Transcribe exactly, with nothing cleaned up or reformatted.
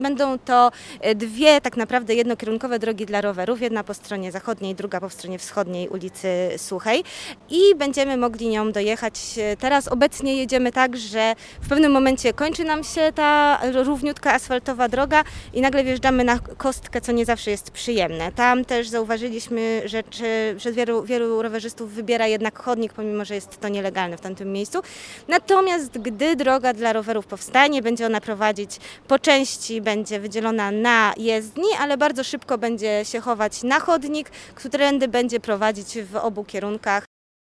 Będą to dwie tak naprawdę jednokierunkowe drogi dla rowerów, jedna po stronie zachodniej, druga po stronie wschodniej ulicy Suchej i będziemy mogli nią dojechać. Teraz obecnie jedziemy tak, że w pewnym momencie kończy nam się ta równiutka asfaltowa droga i nagle wjeżdżamy na kostkę, co nie zawsze jest przyjemne. Tam też zauważyliśmy, że, czy, że wielu, wielu rowerzystów wybiera jednak chodnik, pomimo że jest to nielegalne w tamtym miejscu. Natomiast gdy droga dla rowerów powstanie, będzie ona prowadzić po części, będzie wydzielona na jezdni, ale bardzo szybko będzie się chować na chodnik, którędy będzie prowadzić w obu kierunkach